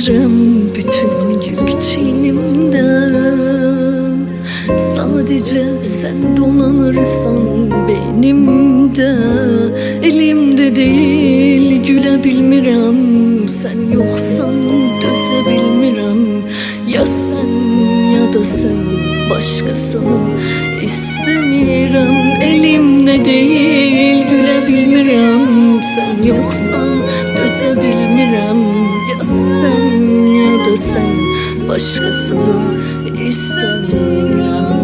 bilirim bütün yük çiğnimde. Sadece sen donanırsan benimde. Elimde değil gülebilmirəm, sen yoksan dözebilmirəm. Ya sen ya da sen başkasını istemirəm. Elimde değil gülebilmirəm, sen yoksan dözebilmirəm. Ya sen ya da sen başkasını istemirəm.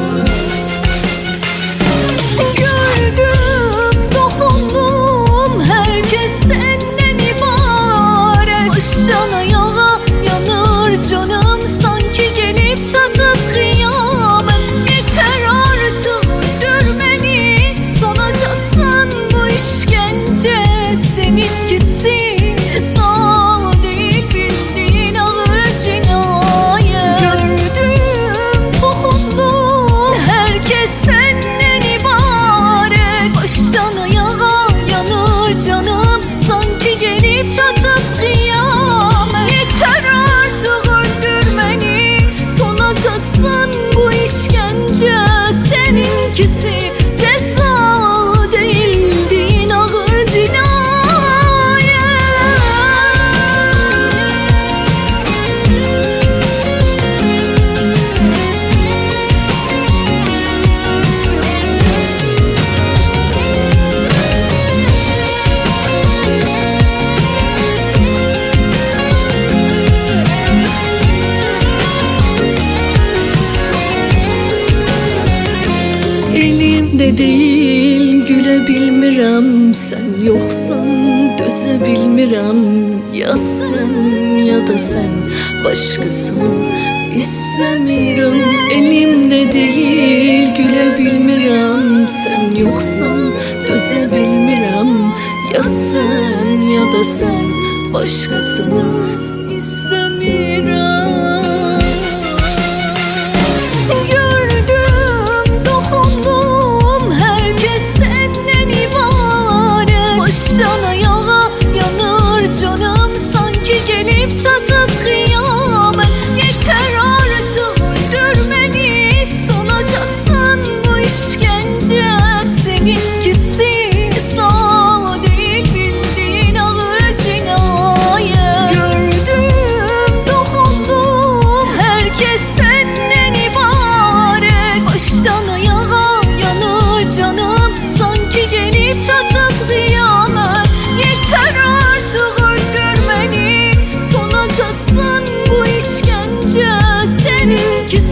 Gördüm, dokundum, herkes senden ibaret. Baştan ayağa yanır canım, sanki gelip çatıp kıyamet. Yeter artık öldür beni, sona çatsın bu işkence. Seninkisi sağ değil, bildiğin ağır cinayet. Gördüm, dokundum, herkes senden ibaret. Baştan ayağa yanır canım, sanki gelip çatıp kıyamet. Yeter artık öldür beni, sona çatsın bu işkence. Seninkisi ceza değil, din ağır cinayet. Elimde değil gülebilmirəm, sen yoksan dözebilmirəm. Ya sen ya da sen başkasını istemirəm. Elimde değil gülebilmirəm, sen yoksan dözebilmirəm. Ya sen ya da sen başkasını istemirəm. Gördüm, dokundum, herkes senden ibaret. Baştan ayağa yanır canım, sanki gelip çatıp kıyamet. Yeter artık öldür beni, sona çatsın bu işkence. Seninkisi sağ değil, bildiğin ağır cinayet. Gördüm, dokundum, herkes senden ibaret. Baştan ayağa yanır canım, sanki gelip çatıp kıyamet. Yeter artık öldür beni, sona çatsın bu işkence. Seninki